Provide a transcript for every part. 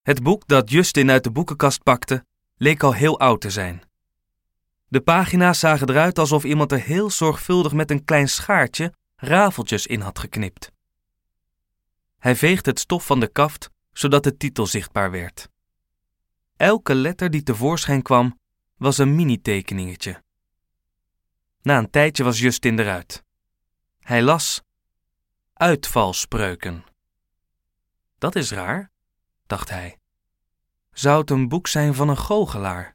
Het boek dat Justin uit de boekenkast pakte, leek al heel oud te zijn. De pagina's zagen eruit alsof iemand er heel zorgvuldig met een klein schaartje rafeltjes in had geknipt. Hij veegde het stof van de kaft, zodat de titel zichtbaar werd. Elke letter die tevoorschijn kwam, was een mini-tekeningetje. Na een tijdje was Justin eruit. Hij las uitvalspreuken. Dat is raar, dacht hij. Zou het een boek zijn van een goochelaar?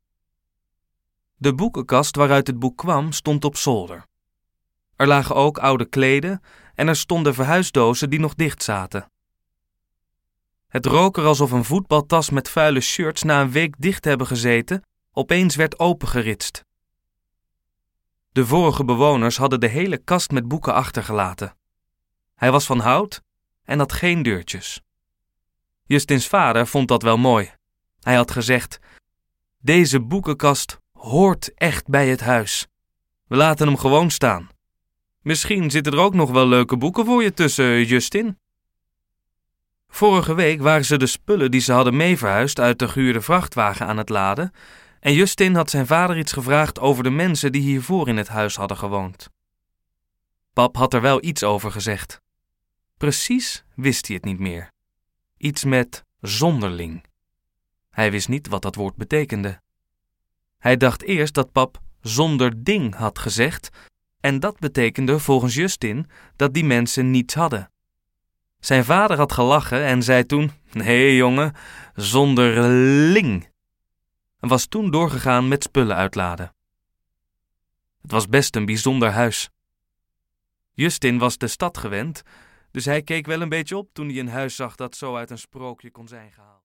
De boekenkast waaruit het boek kwam stond op zolder. Er lagen ook oude kleden en er stonden verhuisdozen die nog dicht zaten. Het rook er alsof een voetbaltas met vuile shirts na een week dicht hebben gezeten opeens werd opengeritst. De vorige bewoners hadden de hele kast met boeken achtergelaten. Hij was van hout en had geen deurtjes. Justins vader vond dat wel mooi. Hij had gezegd: deze boekenkast hoort echt bij het huis. We laten hem gewoon staan. Misschien zitten er ook nog wel leuke boeken voor je tussen, Justin. Vorige week waren ze de spullen die ze hadden meeverhuisd uit de gehuurde vrachtwagen aan het laden en Justin had zijn vader iets gevraagd over de mensen die hiervoor in het huis hadden gewoond. Pap had er wel iets over gezegd. Precies wist hij het niet meer. Iets met zonderling. Hij wist niet wat dat woord betekende. Hij dacht eerst dat pap zonder ding had gezegd en dat betekende volgens Justin dat die mensen niets hadden. Zijn vader had gelachen en zei toen: nee jongen, zonderling. En was toen doorgegaan met spullen uitladen. Het was best een bijzonder huis. Justin was de stad gewend, dus hij keek wel een beetje op toen hij een huis zag dat zo uit een sprookje kon zijn gehaald.